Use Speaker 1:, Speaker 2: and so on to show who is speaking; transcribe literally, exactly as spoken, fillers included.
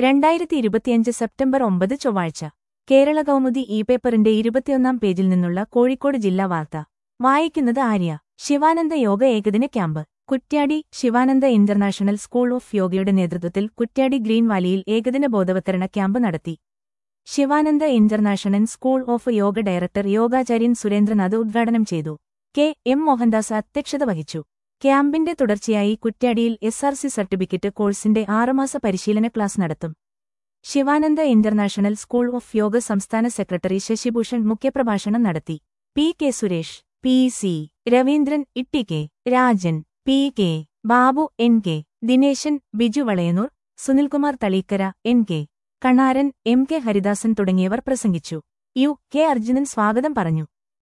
Speaker 1: രണ്ടായിരത്തി ഇരുപത്തിയഞ്ച് സെപ്റ്റംബർ ഒമ്പത് ചൊവ്വാഴ്ച കേരള കൗമുദി ഇ പേപ്പറിന്റെ ഇരുപത്തിയൊന്നാം പേജിൽ നിന്നുള്ള കോഴിക്കോട് ജില്ലാ വാർത്ത വായിക്കുന്നത് ആര്യ. ശിവാനന്ദ യോഗ ഏകദിന camp Kuttiadi. Sivananda international school of യോഗയുടെ നേതൃത്വത്തിൽ കുറ്റ്യാടി ഗ്രീൻ വാലിയിൽ ഏകദിന ബോധവത്കരണ ക്യാമ്പ് നടത്തി. Sivananda international school of yoga director യോഗാചാര്യൻ സുരേന്ദ്രനാഥ് ഉദ്ഘാടനം ചെയ്തു. കെ എം മോഹൻദാസ് അധ്യക്ഷത വഹിച്ചു. ക്യാമ്പിന്റെ തുടർച്ചയായി കുറ്റ്യാടിയിൽ എസ് ആർ സി സർട്ടിഫിക്കറ്റ് കോഴ്സിന്റെ ആറുമാസ പരിശീലന ക്ലാസ് നടത്തും. Sivananda international school of yoga സംസ്ഥാന സെക്രട്ടറി ശശിഭൂഷൺ മുഖ്യപ്രഭാഷണം നടത്തി. P K Suresh, P C Raveendran, Itty K Rajan, P K Babu, N K Dineshan, Biju Valayannur, Sunilkumar Thaleekkara, N K Kanaran, M K Haridasan തുടങ്ങിയവർ പ്രസംഗിച്ചു. യു കെ അർജുനൻ സ്വാഗതം പറഞ്ഞു.